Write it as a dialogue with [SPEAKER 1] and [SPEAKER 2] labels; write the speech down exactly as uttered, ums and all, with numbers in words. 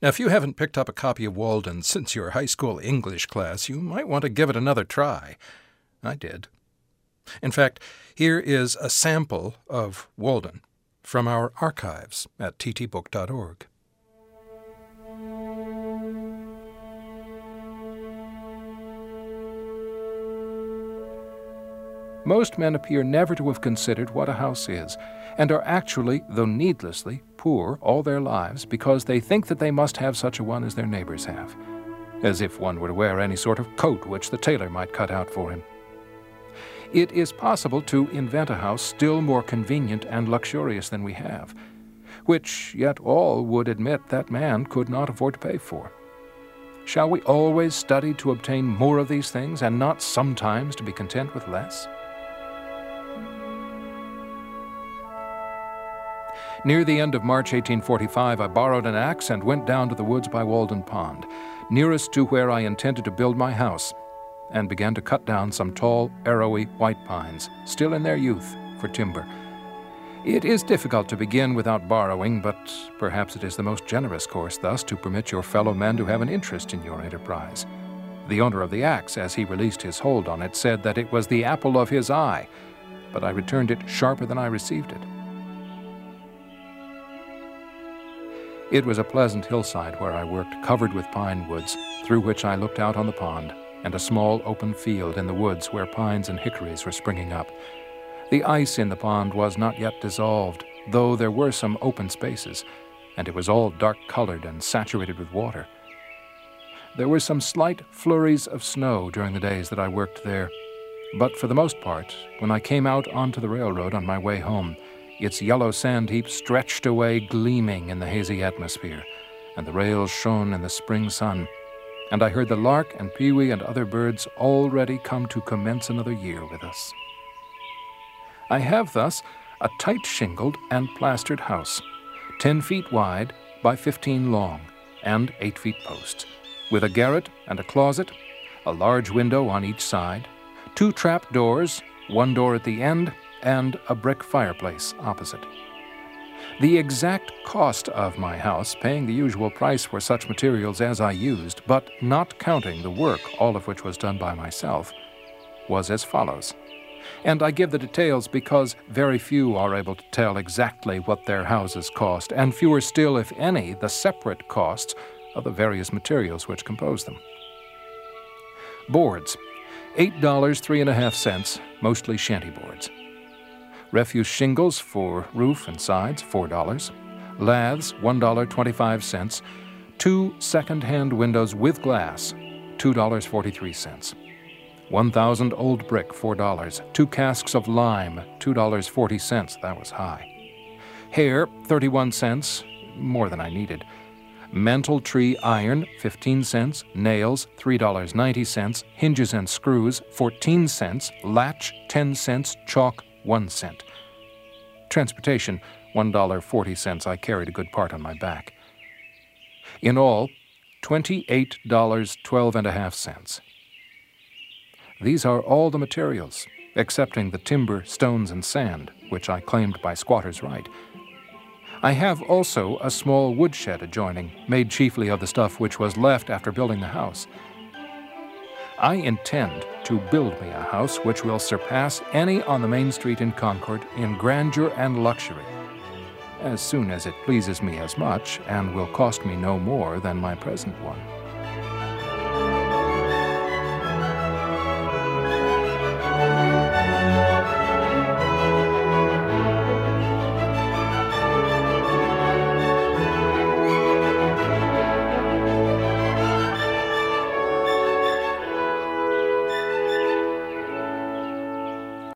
[SPEAKER 1] Now, if you haven't picked up a copy of Walden since your high school English class, you might want to give it another try. I did. In fact, here is a sample of Walden from our archives at t t book dot org. Most men appear never to have considered what a house is, and are actually, though needlessly, poor all their lives because they think that they must have such a one as their neighbors have, as if one were to wear any sort of coat which the tailor might cut out for him. It is possible to invent a house still more convenient and luxurious than we have, which yet all would admit that man could not afford to pay for. Shall we always study to obtain more of these things and not sometimes to be content with less? Near the end of March eighteen forty-five, I borrowed an axe and went down to the woods by Walden Pond, nearest to where I intended to build my house, and began to cut down some tall, arrowy white pines, still in their youth, for timber. It is difficult to begin without borrowing, but perhaps it is the most generous course thus to permit your fellow men to have an interest in your enterprise. The owner of the axe, as he released his hold on it, said that it was the apple of his eye, but I returned it sharper than I received it. It was a pleasant hillside where I worked, covered with pine woods, through which I looked out on the pond, and a small open field in the woods where pines and hickories were springing up. The ice in the pond was not yet dissolved, though there were some open spaces, and it was all dark-colored and saturated with water. There were some slight flurries of snow during the days that I worked there, but for the most part, when I came out onto the railroad on my way home, its yellow sand heap stretched away gleaming in the hazy atmosphere, and the rails shone in the spring sun, and I heard the lark and pewee and other birds already come to commence another year with us. I have thus a tight-shingled and plastered house, ten feet wide by fifteen long, and eight feet posts, with a garret and a closet, a large window on each side, two trap doors, one door at the end, and a brick fireplace opposite. The exact cost of my house, paying the usual price for such materials as I used, but not counting the work, all of which was done by myself, was as follows. And I give the details because very few are able to tell exactly what their houses cost, and fewer still, if any, the separate costs of the various materials which compose them. Boards, eight dollars three and a half cents, mostly shanty boards. Refuse shingles for roof and sides, four dollars. Laths, one dollar and twenty-five cents. Two second-hand windows with glass, two dollars and forty-three cents. one thousand old brick, four dollars. Two casks of lime, two dollars and forty cents. That was high. Hair, thirty-one cents, more than I needed. Mantle tree iron, fifteen cents. Nails, three dollars and ninety cents. Hinges and screws, fourteen cents. Latch, ten cents. Chalk, one cent. Transportation, one dollar and forty cents. I carried a good part on my back. In all, twenty-eight dollars and twelve and a half cents. These are all the materials, excepting the timber, stones, and sand, which I claimed by squatter's right. I have also a small woodshed adjoining, made chiefly of the stuff which was left after building the house. I intend to build me a house which will surpass any on the main street in Concord in grandeur and luxury, as soon as it pleases me as much and will cost me no more than my present one.